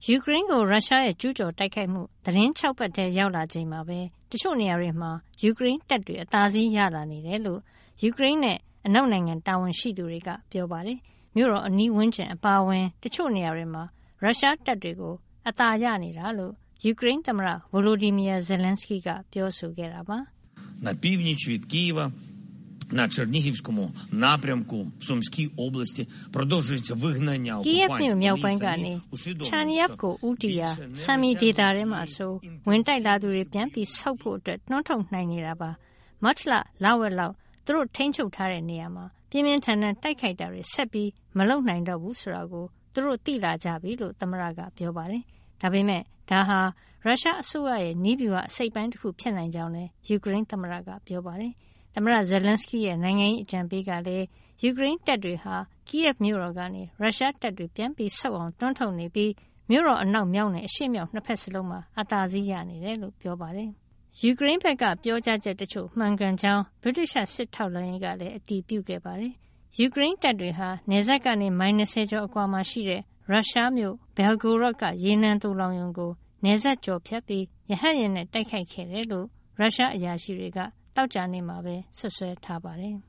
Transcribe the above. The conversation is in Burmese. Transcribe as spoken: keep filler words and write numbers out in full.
ယူကရိန်းကိုရုရှားရဲ့ကျူးကျော်တိုက်ခိုက်မှုသတင်း၆ပတ်ထဲရောက်လာချိန်မှာပဲတချို့နေရာတွေမှာယူကရိန်းတပ်တွေအသာစီးရလာနေတယ်လို့ယူကရိန်းနဲ့အနောက်နိုင်ငံတာဝန်ရှိသူတွေကပြောပါတယ်။မြို့တော်အနီးဝန်းကျင်အပါအဝင်တချို့နေရာတွေမှာရုရှားတပ်တွေကိုအသာရနေတာလို့ယူကရိန်းသမ္မတဗိုလိုဒီမီယာဇယ်လန်စကီကပြောဆိုခဲ့တာပါ။ На північ від Києва на Чернігівському напрямку в Сумській області продовжується вигнання окупантів. မြောက်ပိုင်းကနေချာနီယပ်ကိုဦးတီယာဆမ်မီဒေတာထဲမှာဆိုဝင်တိုက်လာသူတွေပြန်ပြီးဆောက်ဖို့အတွက်နှွှမ်းထုတ်နိုင်နေတာပါမတ်လလောက်ဝက်လောက်သူတို့ထိန်းချုပ်ထားတဲ့နေရာမှာပြင်းပြင်းထန်ထန်တိုက်ခိုက်တာတွေဆက်ပြီးမလုပ်နိုင်တော့ဘူးဆိုတာကိုသူတို့သိလာကြပြီလို့သမ္မတကပြောပါတယ်ဒါပေမဲ့ဒါဟာရုရှားအစိုးရရဲ့နီးဗျူဟာအစိတ်ပိုင်းတစ်ခုဖြစ်နိုင်ကြောင်းလည်းယူကရိန်းသမ္မတကပြောပါတယ်သမ္မတဇယ်လန်စကီရဲ့နိုင်ငံရေးအကြံပေးကလည်းယူကရိန်းတပ်တွေဟာကီယက်မြို့တော်ကနေရုရှားတပ်တွေပြန်ပြီးဆုတ်အောင်တွန်းထုတ်နေပြီးမြို့တော်အနောက်မြောက်နဲ့အရှေ့မြောက်နှစ်ဖက်စလုံးမှာအသာစီးရနေတယ်လို့ပြောပါတယ်ယူကရိန်းဘက်ကပြောကြားချက်တချို့မှန်ကန်ကြောင်းဗြိတိရှစစ်ထောက်လှမ်းရေးကလည်းအတည်ပြုခဲ့ပါတယ်ယူကရိန်းတပ်တွေဟာနယ်စပ်ကနေမိုင်၂၀ကျော်အကွာမှာရှိတဲ့ရုရှားမြို့ဘယ်လ်ဂိုရော့ဒ်ကရေနံသိုလှောင်ရုံကိုနယ်စပ်ကျော်ဖြတ်ပြီးရဟတ်ယာဉ်နဲ့တိုက်ခိုက်ခဲ့တယ်လို့ရုရှားအရာရှိတွေကတောက်ကြနေမှာပဲဆွဆွဲထားပါတယ်